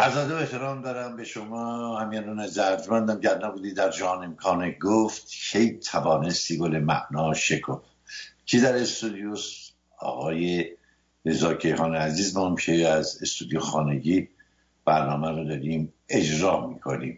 عرض ادب و احترام دارم به شما همیانان ارجمندم. گر نبودی در جهان امکان گفت، کی توانستی گل معنا شکفت. کی در استودیوس؟ آقای رضا کیهان عزیز، ما هم که از استودیو خانگی برنامه رو داریم اجرا میکنیم.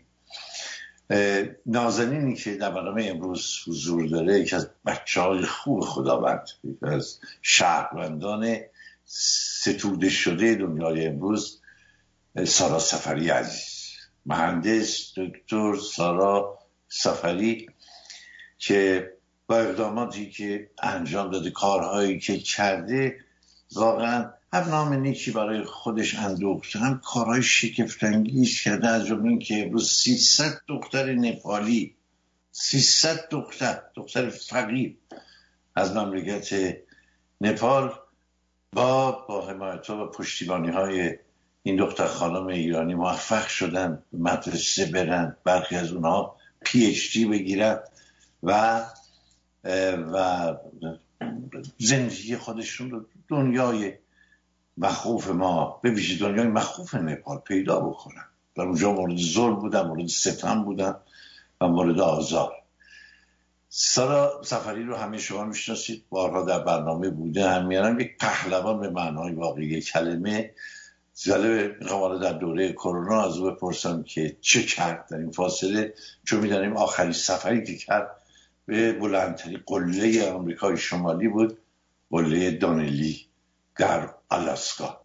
نازنینی که در برنامه امروز حضور داره یکی از بچه‌های خوب خداوند، یکی از شهروندان ستوده شده دنیای امروز، سارا سفری عزیز، مهندس دکتر سارا سفری، که با اقداماتی که انجام داده، کارهایی که کرده، واقعا هم نام نیکی برای خودش اندوخته، هم کارهای شگفت‌انگیز کرده. از جمله این که امروز 300 دختر نپالی، 300 دختر فقیر از مملکت نپال با حمایت‌ها و پشتیبانی‌های این دختر خانم ایرانی موفق شدن مدرسه برن، برخی از اونها PhD بگیرن و زندگی خودشون رو دنیای مخوف ما، به ویژه دنیای مخوف نپال پیدا بکنن. در اونجا مورد ظلم بودن، مورد ستم بودن و مورد آزار. سارا سفری رو همه شما میشناسید، بارها در برنامه بوده. هم میارم یک پهلوان به معنای واقعی کلمه. جالبه میخوام در دوره کرونا از او بپرسم که چه کرد در این فاصله، چون میدانیم آخرین سفری که کرد به بلندترین قله آمریکای شمالی بود، قله دانلی در آلاسکا.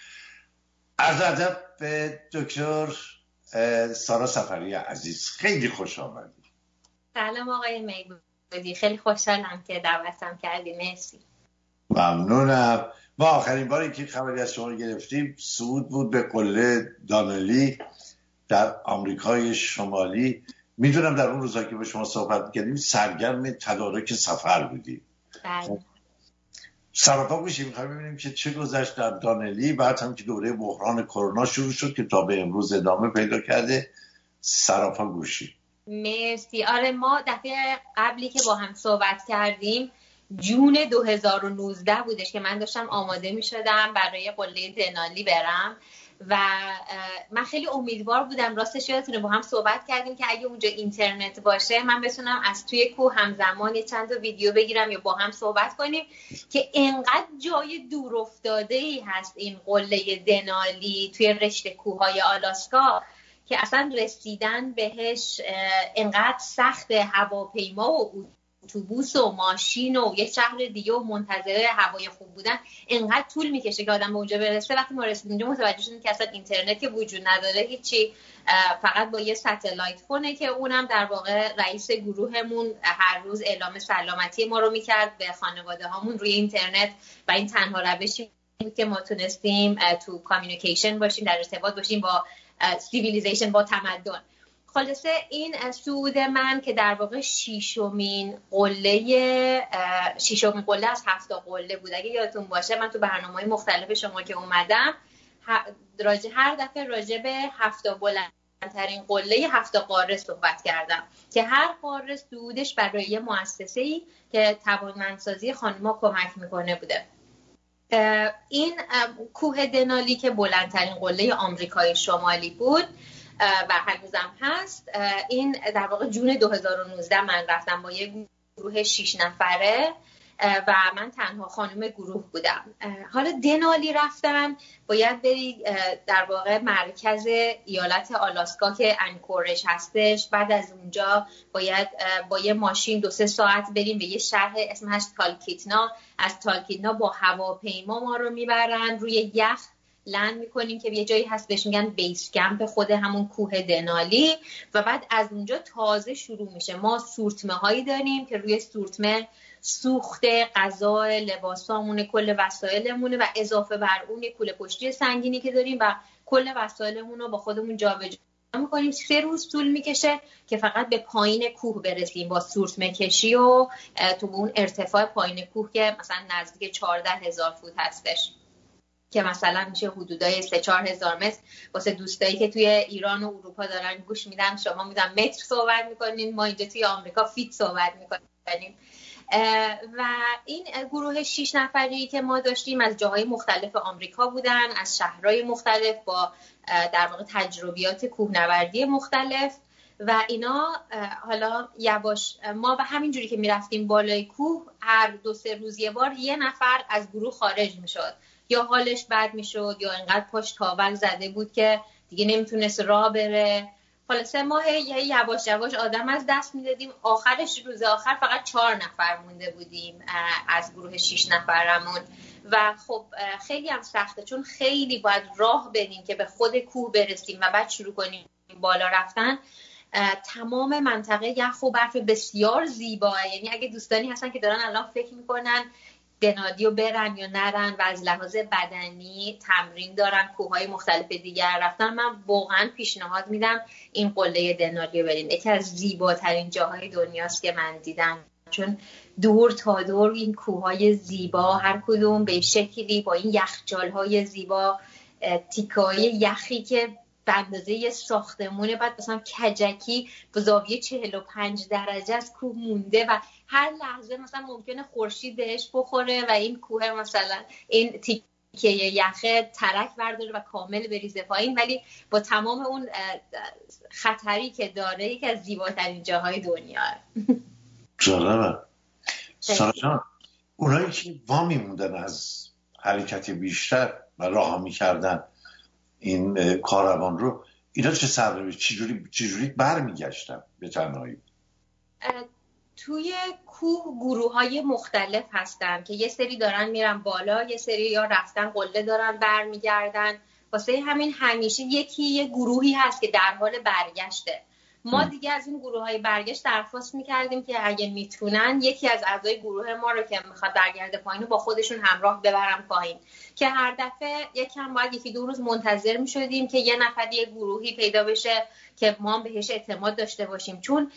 عرض ادب به دکتر سارا سفری عزیز، خیلی خوش آمدید. سلام آقای میگودی، خیلی خوشحالم که دعوتم کردی. مرسی. ممنونم. ما آخرین باری که خبری از شما گرفتیم صعود بود به قله دانلی در آمریکای شمالی. میدونم در اون روزا که با شما صحبت می‌کردیم سرگرم تدارک سفر بودیم. بله. سراپا گوشی می‌خوایم ببینیم که چه گذشت در دانلی، بعد هم که دوره بحران کرونا شروع شد که تا به امروز ادامه پیدا کرده. سراپا گوشی. مرسی. آره، ما دفعه قبلی که با هم صحبت کردیم جون 2019 بودش که من داشتم آماده می شدم برای قله دنالی برم و من خیلی امیدوار بودم. راستش یادتونه با هم صحبت کردیم که اگه اونجا اینترنت باشه من بتونم از توی کوه همزمان یه چند تا ویدیو بگیرم یا با هم صحبت کنیم که انقدر جای دور افتاده ای هست این قله دنالی توی رشته کوههای آلاسکا که اصلا رسیدن بهش انقدر سخت. هواپیما و اتوبوس و ماشین و یک شهر دیگه و منتظر هوای خوب بودن انقدر طول میکشه که آدم به اونجا برسه. وقتی ما رسیدیم اونجا متوجه شدیم که اصلا اینترنتی وجود نداره، هیچی، فقط با یه ستلایت فونه که اونم در واقع رئیس گروهمون هر روز اعلام سلامتی ما رو میکرد به خانواده هامون روی اینترنت و این تنها روشی بود که ما تونستیم تو کامیونیکیشن باشیم، در ارتباط باشیم با سیویلیزیشن، با تمدن. خلاصه این صعود من که در واقع ششمین قله از 7 قله بود. اگه یادتون باشه من تو برنامه‌های مختلف شما که اومدم هر دفعه راجع به 7 بلندترین قله 7 قاره صحبت کردم که هر قاره صعودش برای یه مؤسسه‌ای که توانمندسازی خانم‌ها کمک میکنه بوده. این کوه دنالی که بلندترین قله آمریکای شمالی بود و هنوزم هست، این در واقع جون 2019 من رفتم با یه گروه 6 نفره و من تنها خانم گروه بودم. حالا دنالی رفتن باید بری در واقع مرکز ایالت آلاسکا که انکورج هستش. بعد از اونجا باید با یه ماشین 2-3 ساعت بریم به یه شهر اسمش تالکیتنا. از تالکیتنا با هواپیما ما رو میبرن روی یخ لند میکنیم که یه جایی هست بهش میگن بیس کمپ خود همون کوه دنالی و بعد از اونجا تازه شروع میشه. ما سورتمه هایی داریم که روی سورتمه سوخت غذا، لباسامون، کل وسایلمونه و اضافه بر اون یه کوله پشتی سنگینی که داریم و کل وسایلمون رو با خودمون جابجا میکنیم. 3 روز طول میکشه که فقط به پایین کوه برسیم با سورتمه کشی و تو اون ارتفاع پایین کوه که مثلا نزدیک 14,000 فوت هستش که مثلا میشه حدودای 3-4 هزار متر. واسه دوستایی که توی ایران و اروپا دارن گوش میدن، شما میدن متر صحبت میکنین، ما اینجا توی آمریکا فیت صحبت میکنیم. و این گروه 6 نفری که ما داشتیم از جاهای مختلف آمریکا بودن، از شهرهای مختلف با در واقع تجربیات کوهنوردی مختلف و اینا. حالا یواش ما به همین جوری که میرفتیم بالای کوه هر 2-3 روز یه بار یه نفر از گروه خارج میشد، یا حالش بد میشد یا انقدر پاش تاول زده بود که دیگه نمیتونست راه بره. خلاصه ما یواش یواش آدم از دست میدادیم. آخرش روز آخر فقط 4 نفر مونده بودیم از گروه 6 نفرمون و خب خیلی هم سخته چون خیلی باید راه بریم که به خود کوه برسیم و بعد شروع کنیم بالا رفتن. تمام منطقه یخ و برف بسیار زیباه، یعنی اگه دوستانی هستن که دارن الان فکر میکنن دنالی رو برن یا نرن و از لحاظ بدنی تمرین دارن کوههای مختلف دیگر رفتن، من واقعا پیشنهاد میدم این قله دنالی رو برین. یکی از زیباترین جاهای دنیاست که من دیدم، چون دور تا دور این کوههای زیبا هر کدوم به شکلی با این یخچالهای زیبا، تیکه‌های یخی که به اندازه یه ساختمونه، بعد مثلا کجکی به زاویه 45 درجه از کوه مونده و هر لحظه مثلا ممکنه خورشید بهش بخوره و این کوه مثلا این تیکه یخه ترک برداره و کامل بریزه پایین، ولی با تمام اون خطری که داره یکی از زیباترین جاهای دنیا. جالبه. سارا جان، اونایی که وامی موندن از حرکت بیشتر و راه میکردن این کاروان رو، اینا چه صبره چجوری برمیگشتن به تنهایی؟ توی کوه گروه‌های مختلف هستن که یه سری دارن میرن بالا، یه سری یا رفتن قله دارن برمیگردن. واسه همین همیشه یه گروهی هست که در حال برگشته. ما دیگه از این گروه‌های برگشت درخواست می‌کردیم که اگه میتونن یکی از اعضای گروه ما رو که میخواد برگرده پایین رو با خودشون همراه ببرن پایین، که هر دفعه یکم باید 1-2 روز منتظر می‌شدیم که یه نفر یه گروهی پیدا بشه که ما بهش اعتماد داشته باشیم، چون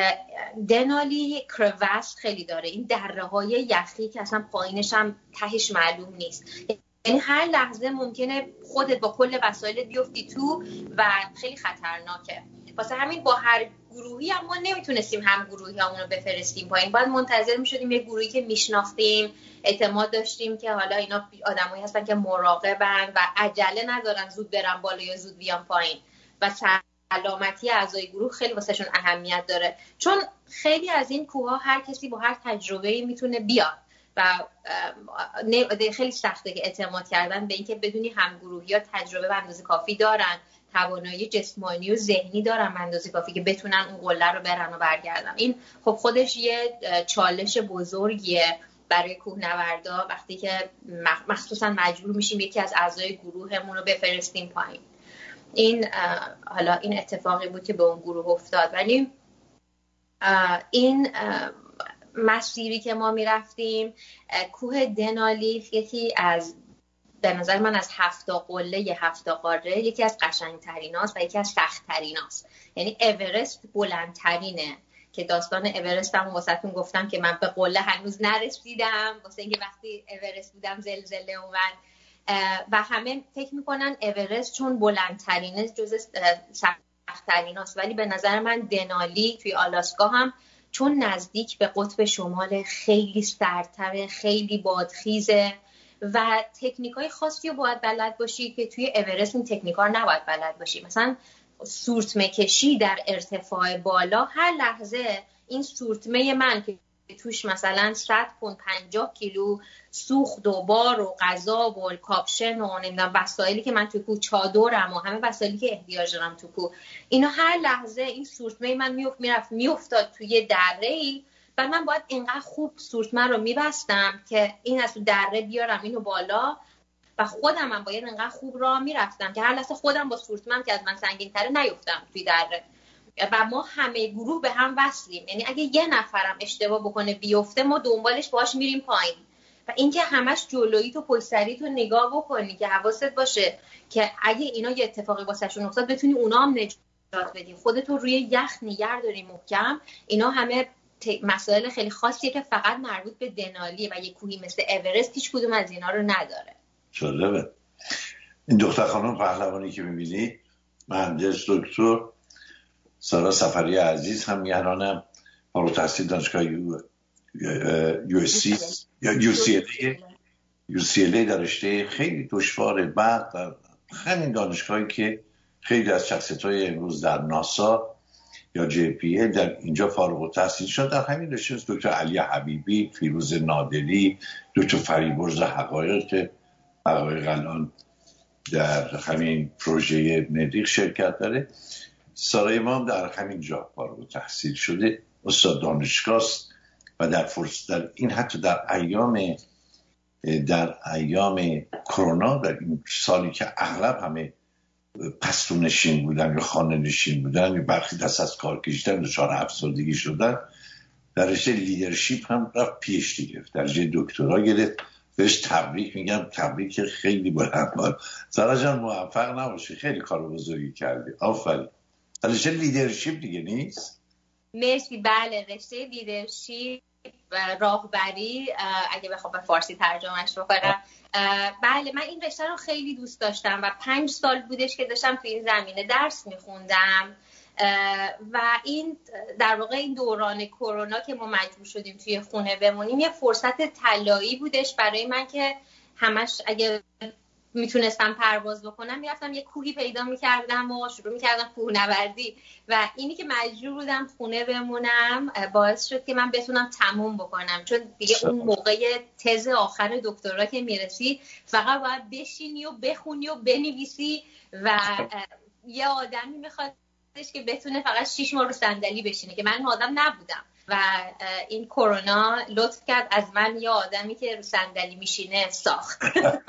دنالی کرواس خیلی داره، این دره‌های یخی که اصلا پایینش هم تهش معلوم نیست، یعنی هر لحظه ممکنه خودت با کل وسایلت بیفتی تو و خیلی خطرناکه. واسه همین با هر گروهی هم ما نمیتونستیم هم گروهی همون رو بفرستیم پایین، باید منتظر میشدیم یه گروهی که میشناختیم، اعتماد داشتیم که حالا اینا آدمایی هستن که مراقبن و عجله ندارن زود برن بالا یا زود بیان پایین و سلامتی اعضای گروه خیلی واسهشون اهمیت داره، چون خیلی از این کوه‌ها هر کسی با هر تجربه‌ای میتونه بیاد و خیلی سخته که اعتماد کردن به اینکه بدونی همگروهی‌ها تجربه به اندازه کافی دارن، توانایی جسمانی و ذهنی دارن به اندازه کافی که بتونن اون قله رو برن و برگردن. این خب خودش یه چالش بزرگیه برای کوهنوردا وقتی که مخصوصا مجبور میشیم یکی از اعضای گروهمون رو بفرستیم پایین. این اتفاقی بود که به اون گروه افتاد، ولی این مسیری که ما میرفتیم کوه دنالی یکی از به نظر من از 7 قله 7 قاره یکی از قشنگتریناست و یکی از سخت‌تریناست. یعنی اورست بلندترینه که داستان اورست هم واسهتون گفتم که من به قله هنوز نرسیدم، واسه اینکه وقتی اورست بودم زلزله اومد و همه فکر میکنن اورست چون بلندترینه جزء سخت‌تریناست، ولی به نظر من دنالی توی آلاسکا هم چون نزدیک به قطب شمال خیلی سردتره، خیلی بادخیزه و تکنیکای خاصی رو باید بلد باشی که توی اورست این تکنیکا رو نباید بلد باشی. مثلا سورتمه کشی در ارتفاع بالا، هر لحظه این سورتمه من که توش مثلا 100 پوند 50 کیلو سوخت و بار و غذا و کاپشن و نمیدونم وسایلی که من تو کوه چادرم و همه وسایلی که احتیاج دارم تو کوه، اینا هر لحظه این سورتمه من میافتاد توی دره‌ای و من باید اینقدر خوب سورتمه رو میبستم که این از دره بیارم اینو بالا و خودم هم باید اینقدر خوب راه میرفتم که هر لحظه خودم با سورتمم که از من سنگین‌تره نیفتم توی دره. و ما همه گروه به هم وصلیم، یعنی اگه یه نفرم اشتباه بکنه بیفته ما دنبالش باهاش میریم پایین و اینکه همش جلویی تو پشت سریت رو نگاه بکنی که حواست باشه که اگه اینا یه اتفاقی واسهشون افتاد بتونی اونا هم نجات بدی، خودتو روی یخ نگه داری محکم. اینا همه مسائل خیلی خاصیه که فقط مربوط به دنالیه و یه کوهی مثل اورست هیچ کدوم از اینا رو نداره. جالبه. این دختر خانم پهلوانی که می‌بینی مهندس دکتر سارا سفری عزیز هم میهنانم فارغ التحصیل دانشگاه UCLA در رشته خیلی دشواره. بعد در همین دانشگاهی که خیلی از شخصیت‌های امروز در ناسا یا JPL در اینجا فارغ التحصیل شد، در همین رشته دکتر علی حبیبی، فیروز نادری، دکتر فریبرز حقایق الان در همین پروژه مریخ شرکت داره. سارای ما هم در همین جا فارغ التحصیل شده، استاد دانشگاه است و در این حتی در ایام کرونا، در این سالی که اغلب همه پستون نشین بودن یا خانه نشین بودن یا برخی دست از کار کشیدن، دچار افسردگی شدن، در رشته لیدرشپ هم رفت PhD گرفت، درجه دکترا گرفت. بهش تبریک میگم، تبریک خیلی بلند. سارا جان موفق نباشی، خیلی کار بزرگی کردی، آفرین. رشته لیدرشپ دیگه نیست؟ مرسی. بله، رشته لیدرشپ راهبری اگه بخوام به فارسی ترجمهش بکنم. بله، من این رشته رو خیلی دوست داشتم و 5 سال بودش که داشتم توی این زمینه درس میخوندم و این در واقع این دوران کرونا که ما مجبور شدیم توی خونه بمونیم یه فرصت طلایی بودش برای من که همش اگه میتونستم پرواز بکنم میرفتم یه کوهی پیدا میکردم و شروع میکردم کوهنوردی و اینی که مجبور بودم خونه بمونم باعث شد که من بتونم تموم بکنم، چون دیگه اون موقع تز آخر دکترا که میرسی فقط باید بشینی و بخونی و بنویسی و یه آدمی میخوادش که بتونه فقط 6 ماه رو صندلی بشینه که من آدم نبودم و این کرونا لطف کرد از من یه آدمی که رو صندلی میشینه ساخت.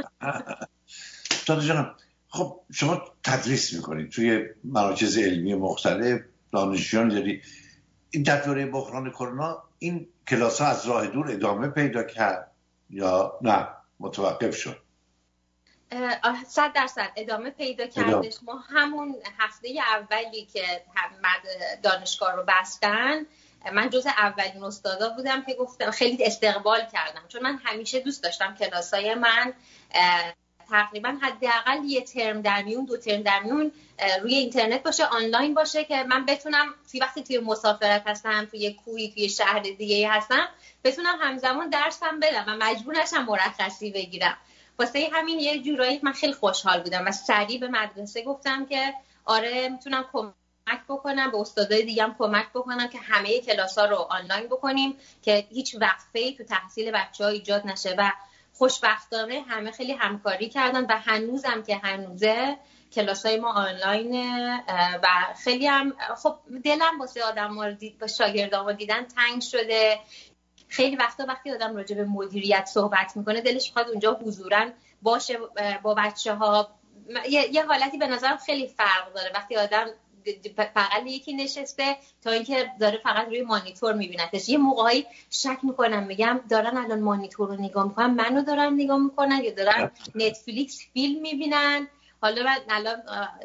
سارا جانم، خب شما تدریس میکنید توی مراکز علمی مختلف، دانشجویان داری. این در دوره بحران کرونا این کلاس ها از راه دور ادامه پیدا کرد یا نه متوقف شد؟ 100% ادامه پیدا کردش. ما همون هفته اولی که دانشگاه رو بستن من جز اولین استادا بودم که گفتم، خیلی استقبال کردم، چون من همیشه دوست داشتم کلاسای من تقریبا حداقل یه ترم در میون 2 ترم در میون روی اینترنت باشه، آنلاین باشه که من بتونم وقتی توی مسافرت هستم، توی کوهی، توی شهر دیگه هستم، بتونم همزمان درسم بدم و مجبور نشم مرخصی بگیرم. واسه همین یه جورایی من خیلی خوشحال بودم و سریع به مدرسه گفتم که آره میتونم کمک بکنم، به استادای دیگه هم کمک بکنم که همه کلاس‌ها رو آنلاین بکنیم که هیچ وقفه‌ای تو تحصیل بچه‌ها ایجاد نشه و خوشبختانه همه خیلی همکاری کردن و هنوزم که هنوزه کلاسای ما آنلاینه و خیلی هم خب دلم واسه آدم‌ها با شاگردامو دیدن تنگ شده. خیلی وقتا وقتی آدم راجع به مدیریت صحبت میکنه دلش میخواد اونجا حضوراً باشه با بچه‌ها. یه حالتی به نظرم خیلی فرق داره وقتی آدم فقط یکی نشسته تا اینکه داره فقط روی مانیتور میبینتش. یه موقعی شک میکنم، میگم دارن الان مانیتور رو نگاه میکنن، منو دارن نگاه میکنن یا دارن نتفلیکس فیلم میبینن. حالا من الان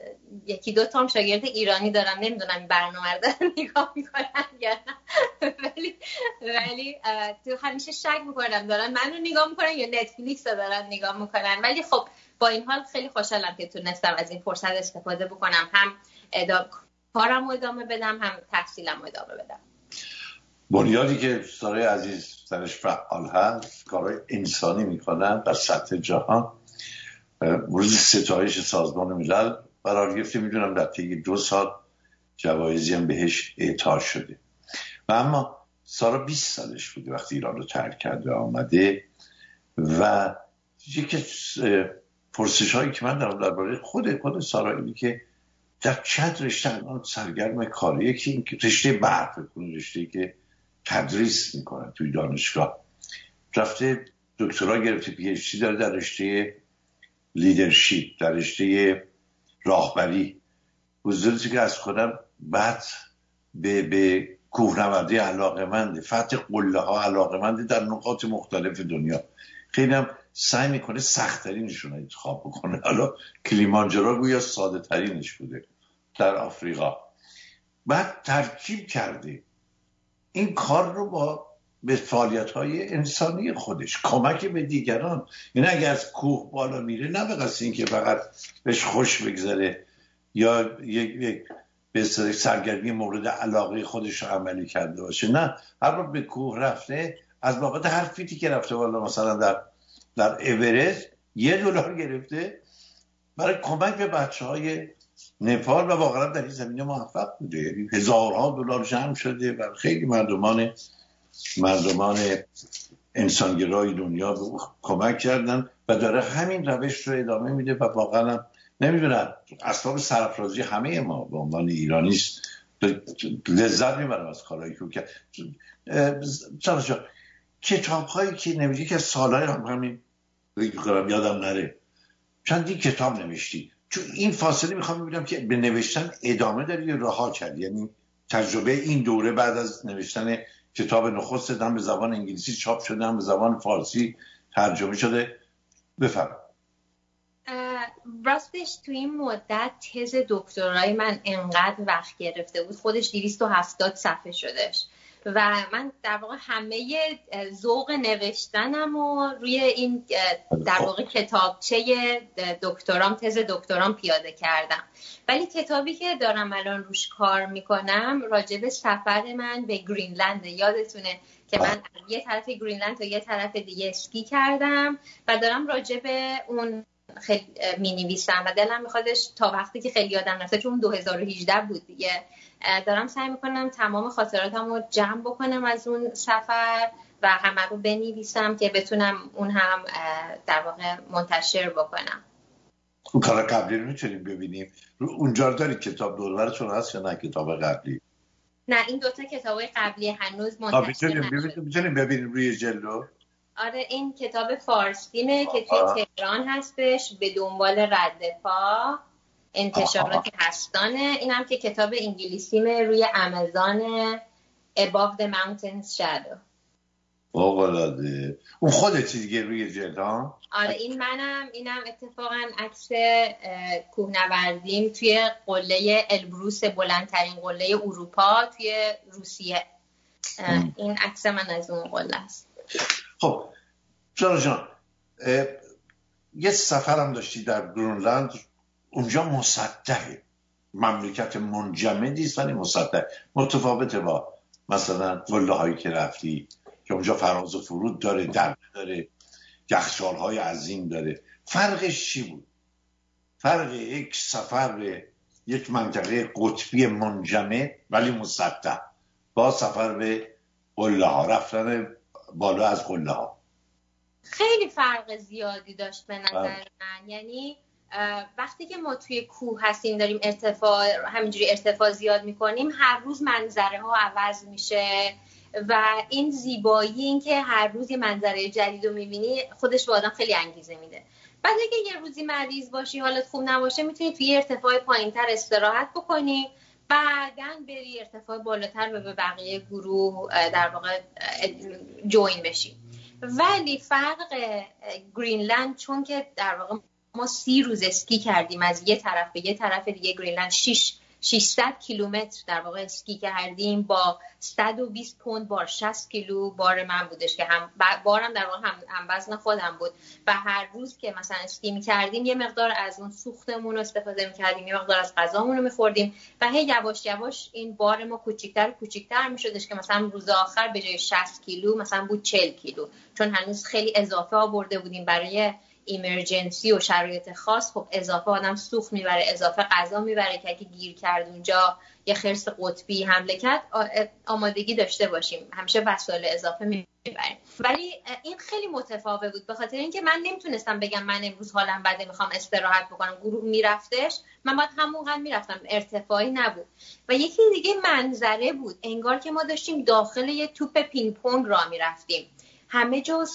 1-2 تا شاگرد ایرانی دارم، نمیدونم این برنامه رو دارن نگاه میکنن یا نه، ولی تو همیشه شک میکنم دارن منو نگاه میکنن یا نتفلیکس رو دارن نگاه میکنن. ولی خب با این حال خیلی خوشحالم که تونستم از این فرصت استفاده بکنم، هم کارم رو ادامه بدم هم تحصیلم رو ادامه بدم. بنیادی که سارای عزیز سرش فعال هست، کارهای انسانی میکنن در سطح جهان. روز ستایش سازمان ملل قرار گرفته، میدونم در طی 2 سال جوایزی هم بهش اعطا شده و اما سارا 20 سالش بوده وقتی ایران رو ترک کرده آمده و یکی پرسش هایی که من دارم درباره خود سارا اینه که در چند رشته الان سرگرم کاریه که این رشته برق کنه، رشته که تدریس میکنه توی دانشگاه، رفته دکترا گرفته، PhD داره در رشته لیدرشپ، در رشته راهبری. حضورتی که از خودم بعد به کوهنوردی علاقه‌مند، فتح قله ها علاقه‌مند در نقاط مختلف دنیا. خیلی هم سعی میکنه سخت‌ترینشون رو انتخاب بکنه. حالا کلیمانجارو گویا ساده ترینش بوده در آفریقا. بعد ترکیب کرده این کار رو با به فعالیت‌های انسانی خودش، کمک به دیگران. یعنی اگر از کوه بالا میره نه به قصد این که فقط بهش خوش بگذره یا یک به سرگرمی مورد علاقه خودش رو عملی کرده باشه. نه، هر بار به کوه رفته از بابت هر فیتی که رفته والا مثلا در اورست $1 گرفته برای کمک به بچه‌های نپال و واقعا در این زمینه موفق بوده. یعنی هزارها دلار جمع شده و خیلی مردمان انسانگرای دنیا به کمک کردن و داره همین روش رو ادامه میده و واقعا نمیدونم اسباب سرافرازی همه ما به عنوان ایرانیست لذت میبرم از کارهایی که کتاب هایی که نمیدی که سالهای همین یادم نره چندی کتاب نوشتی، چون این فاصله میخوام ببینم که به نوشتن ادامه داری یا رها کردی. یعنی تجربه این دوره بعد از نوشتن کتاب نخست هم به زبان انگلیسی چاپ شده هم به زبان فارسی ترجمه شده، بفهم. راستش تو این مدت تز دکترای من انقدر وقت گرفته بود، خودش 270 صفحه شدش و من در واقع همه ذوق نوشتنم و روی این در واقع کتابچه دکترام، تز دکترام پیاده کردم. ولی کتابی که دارم الان روش کار میکنم راجع به سفر من به گرینلند. یادتونه که من یه طرف گرینلند تا یه طرف دیگه اسکی کردم و دارم راجع به اون خیلی مینویسم و دلم میخوادش تا وقتی که خیلی یادم رفته، چون 2018 بود دیگه، دارم سعی میکنم تمام خاطراتم رو جمع بکنم از اون سفر و همه رو بنویسم که بتونم اون هم در واقع منتشر بکنم. اون کار قبلی رو میتونیم ببینیم اونجا داری کتاب دورورتون هست یا نه کتاب قبلی؟ نه، این دوتا کتابای قبلی هنوز منتشر نشده. میتونیم ببینیم روی جلو؟ آره، این کتاب فارسیمه که توی تهران هستش، به دنبال رد پا، انتشارات هستانه. اینم که کتاب انگلیسیمه روی امازون، Above the Mountains Shadow. اوغلاده اون خودتی دیگه روی جلد ها؟ آره، این منم. اینم اتفاقا عکس کوهنوردیم توی قله البروس، بلندترین قله اروپا توی روسیه. این عکس من از اون قله است. خب سارا جان، یه سفرم داشتی در گرینلند، اونجا مسطحه، مملکت منجمدی است ولی مسطح، متفاوته با مثلا قله هایی که رفتی که اونجا فراز و فرود داره، دره داره، یخچال های عظیم داره. فرقش چی بود؟ فرق یک سفر به یک منطقه قطبی منجمد ولی مسطح با سفر به قله ها، رفتن بالا از قله ها، خیلی فرق زیادی داشت به نظر من. یعنی وقتی که ما توی کوه هستیم، داریم همینجوری ارتفاع زیاد میکنیم، هر روز منظره ها عوض میشه و این زیبایی، این که هر روز یه منظره جدید رو میبینی، خودش به آدم خیلی انگیزه میده. بعد اگه یه روزی مریض باشی، حالت خوب نباشه، میتونی توی ارتفاع پایینتر استراحت بکنی، بعداً بری ارتفاع بالاتر و به بقیه گروه در واقع جوین بشی. ولی فرق گرینلند، چون که در واقع ما 30 روز اسکی کردیم از یه طرف به یه طرف دیگه گرینلند، 600 کیلومتر در واقع اسکی کردیم با 120 پوند بار، 60 کیلو بار من بودش که هم بارم در واقع هم وزن خودم بود و هر روز که مثلا اسکی می‌کردیم یه مقدار از اون سوختمون رو استفاده می‌کردیم، یه مقدار از غذامون رو می‌خوردیم و هی یواش یواش این بار ما کوچیک‌تر می‌شدش که مثلا روز آخر به جای 60 کیلو مثلا بود 40 کیلو، چون هنوز خیلی اضافه آورده بودیم برای ایمرجنسی و شرایط خاص. خب اضافه آدم سوخت میبره، اضافه غذا میبره که اگه گیر کرد اونجا یه خرس قطبی حمله کرد، آمادگی داشته باشیم، همیشه وسایل اضافه میبریم. ولی این خیلی متفاوت بود به خاطر اینکه من نمیتونستم بگم من امروز حالم بده میخوام استراحت بکنم. گروه میرفتش، من باید همونقدر میرفتم، ارتفاعی نبود. و یکی دیگه منظره بود، انگار که ما داشتیم داخل یه توپ پینگ پونگ راه میرفتیم، همه جا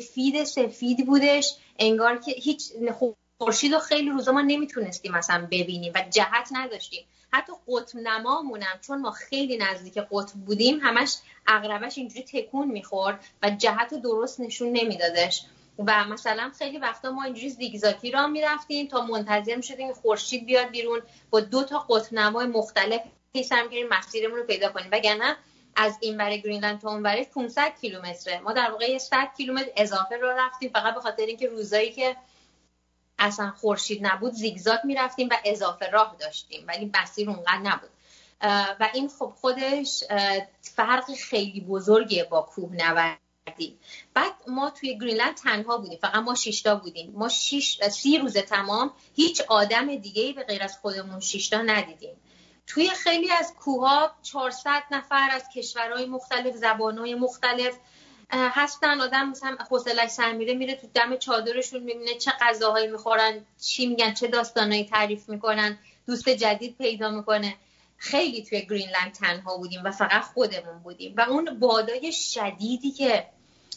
سفید بودش، انگار که هیچ خورشید رو خیلی روزا ما نمیتونستیم مثلا ببینیم و جهت نداشتیم. حتی قطب نمامونم، چون ما خیلی نزدیک قطب بودیم، همش عقربش اینجوری تکون میخورد و جهت رو درست نشون نمیدادش و مثلا خیلی وقتا ما اینجوری زیگزاگی راه میرفتیم تا منتظر میشدیم خورشید بیاد بیرون، با 2 قطب نمای مختلف پیسم گیریم مسیرمون رو پیدا کنیم. وگرنه از این ور گرینلند تا اون ور 500 کیلومتره، ما در واقع 100 کیلومتر اضافه رو رفتیم فقط به خاطر اینکه روزایی که اصلا خورشید نبود زیگزاگ میرفتیم و اضافه راه داشتیم، ولی مسیر اونقدر نبود. و این خب خودش فرق خیلی بزرگیه با کوهنوردی. بعد ما توی گرینلند تنها بودیم، فقط ما 6 تا بودیم. ما 30 روز تمام هیچ آدم دیگه‌ای به غیر از خودمون 6 تا ندیدیم. توی خیلی از کوه‌ها 400 نفر از کشورهای مختلف، زبان‌های مختلف هستن. آدم مثلا حوصله‌اش سر میره تو دم چادرشون، میبینه چه غذاهایی میخورن، چی میگن، چه داستانایی تعریف میکنن، دوست جدید پیدا میکنه. خیلی توی گرینلند تنها بودیم و فقط خودمون بودیم و اون بادای شدیدی که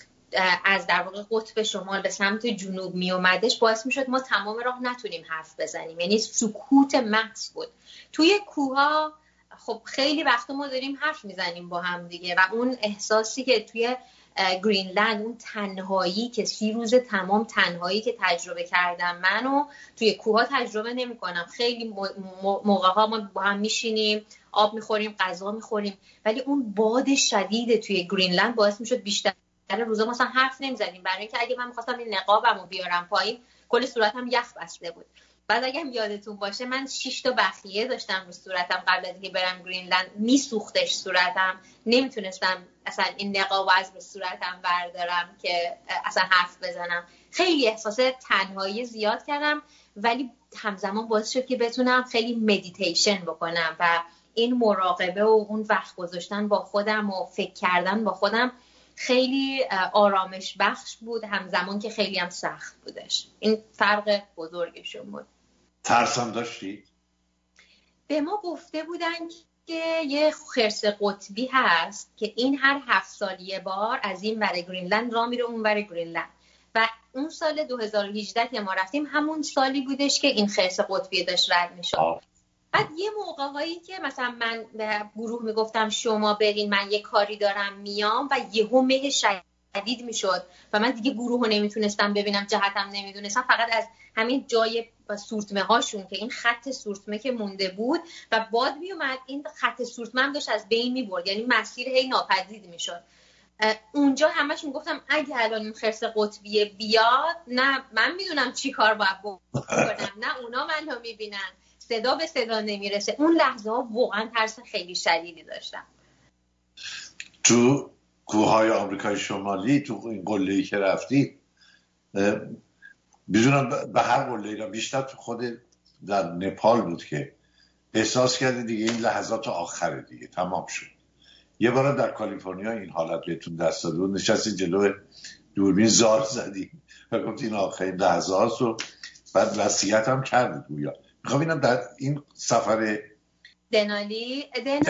از در واقع قطب شمال به سمت جنوب می اومدش باعث میشد ما تمام راه نتونیم حرف بزنیم، یعنی سکوت محض بود. توی کوها خب خیلی وقت ما داریم حرف میزنیم با هم دیگه و اون احساسی که توی گرینلند، اون تنهایی که 30 روز تمام تنهایی که تجربه کردم منو توی کوها تجربه نمی کنم. خیلی موقعها ما با هم میشینیم، آب میخوریم، غذا میخوریم، ولی اون باد شدید توی گرینلند باعث میشد بیشتر روزا مثلا حرف نمیزنیم، برای اینکه اگه من میخواستم این نقابمو بیارم پایین کل صورتم یخ بسته بود. بعد اگه هم یادتون باشه من 6 تا بخیه داشتم رو صورتم قبل از اینکه برم گرینلند، میسوختش صورتم، نمیتونستم اصلا این نقاب از رو صورتم بردارم که اصلا حرف بزنم. خیلی احساس تنهایی زیاد کردم، ولی همزمان باعث شد که بتونم خیلی مدیتیشن بکنم و این مراقبه و اون وقت گذاشتن با خودم و فکر کردن با خودم خیلی آرامش بخش بود، همزمان که خیلی هم سخت بودش. این فرق بزرگشون بود. ترس هم داشتید؟ به ما گفته بودن که یه خرس قطبی هست که این هر 7 سال یه بار از این ور گرینلند راه میره اون ور گرینلند و اون سال 2018 که ما رفتیم همون سالی بودش که این خرس قطبی داشت رد میشد. بعد یه موقع‌هایی که مثلا من به گروه میگفتم شما برین من یه کاری دارم میام و یهو مه شدید میشد و من دیگه گروه رو نمیتونستم ببینم، جهتم نمیدونستم، فقط از همین جای سورتمه هاشون که این خط سورتمه که مونده بود و باد میومد این خط سورتمه هم داشت از بین میبرد، یعنی مسیر هی ناپدید میشد. اونجا همش میگفتم اگه الان این خرس قطبی بیاد، نه من میدونم چی کار باید بکنم، نه اونا منو میبینن، صدا به صدا نمیرسه. اون لحظه ها واقعا ترس خیلی شدیدی داشتم. تو کوههای آمریکای شمالی، تو این قله‌ای که رفتی، بدونم به هر قله‌ای را بیشتر تو خود در نپال بود که احساس کردی دیگه این لحظات آخره، دیگه تمام شد. یه بار در کالیفرنیا این حالت بهتون دست داد بود، نشستی جلو دوربین زار زدی و گفتی این آخرین لحظات رو، بعد وصیت هم کردید گویا. میخوام اینم در این سفر دنالی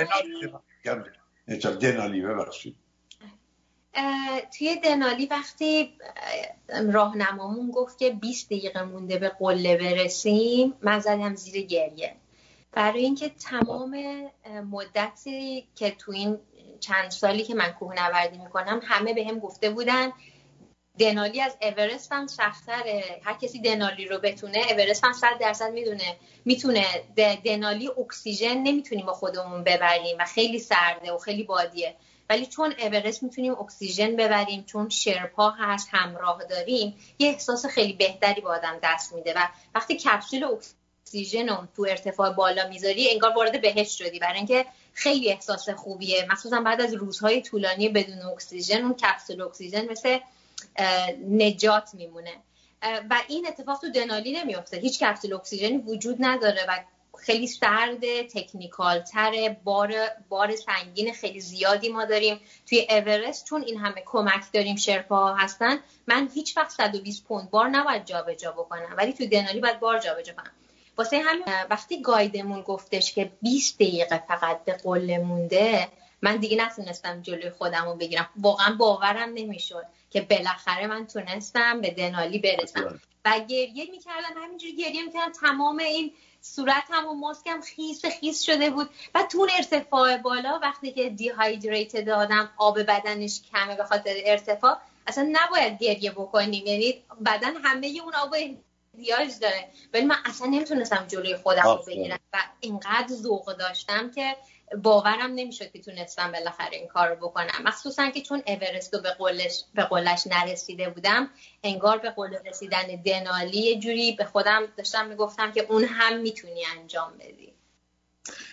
ببخشید، توی دنالی وقتی راهنمامون گفت که 20 دقیقه مونده به قله برسیم، من زدم زیر گریه، برای اینکه تمام مدتی که تو این چند سالی که من کوهنوردی میکنم همه بهم گفته بودن دنالی از اورست هم سخت‌تره، هر کسی دنالی رو بتونه اورست هم 100% میتونه. دنالی اکسیژن نمیتونیم با خودمون ببریم و خیلی سرده و خیلی بادیه، ولی چون اورست میتونیم اکسیژن ببریم، چون شرپا هست همراه داریم، یه احساس خیلی بهتری با آدم دست میده و وقتی کپسول اکسیژن رو تو ارتفاع بالا میذاری انگار وارد بهشت شدی، برای اینکه خیلی احساس خوبیه، مخصوصا بعد از روزهای طولانی بدون اکسیژن. اون کپسول اکسیژن مثل نجات میمونه و این اتفاق تو دنالی نمیفته، هیچ کپسول اکسیژنی وجود نداره و خیلی سرد، تکنیکال تره، بار سنگین خیلی زیادی ما داریم. توی اورست چون این همه کمک داریم، شرپاها هستن، من هیچ وقت 120 پوند بار نباید جابجا بکنم، ولی توی دنالی باید بار جابجا کنم. واسه همین وقتی گایدمون گفتش که 20 دقیقه فقط به قله مونده، من دیگه نتونستم جلوی خودم رو بگیرم، واقعا باورم نمیشد که بالاخره من تونستم به دنالی برسم و گریه میکردم، همینجوری گریه میکردم، تمام این صورتم و ماسکم خیس شده بود. و تو اون ارتفاع بالا وقتی که دیهایدریتد آدم آب بدنش کمه به خاطر ارتفاع، اصلا نباید گریه بکنیم، یعنی بدن همه اون آب احتیاج داره، ولی من اصلا نمیتونستم جلوی خودم رو بگیرم و اینقدر ذوق داشتم که باورم نمیشد که تونستم بالاخره این کار رو بکنم، مخصوصا که چون اورست رو به قلهش نرسیده بودم، انگار به قله رسیدن دنالی یه جوری به خودم داشتم میگفتم که اون هم میتونی انجام بدی.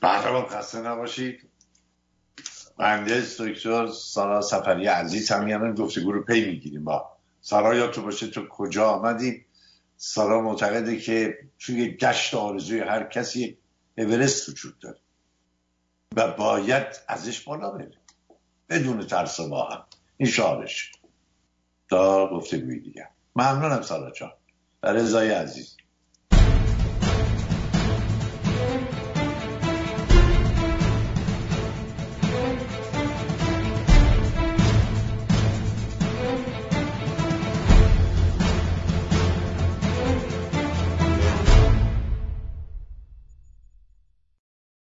برنامه خسته نباشید. مهندس دکتر سارا سفری عزیز همین گفتگو رو پی میگیریم با سارا. یاد تو باشه تو کجا آمدیم. سارا معتقده که توی گشت آرزوی هر کسی اورست وجود داره و باید ازش بالا بره بدون ترس و با هم. این شعارش. تا گفتگوی دیگه. ممنونم سارا جان. رضای عزیز.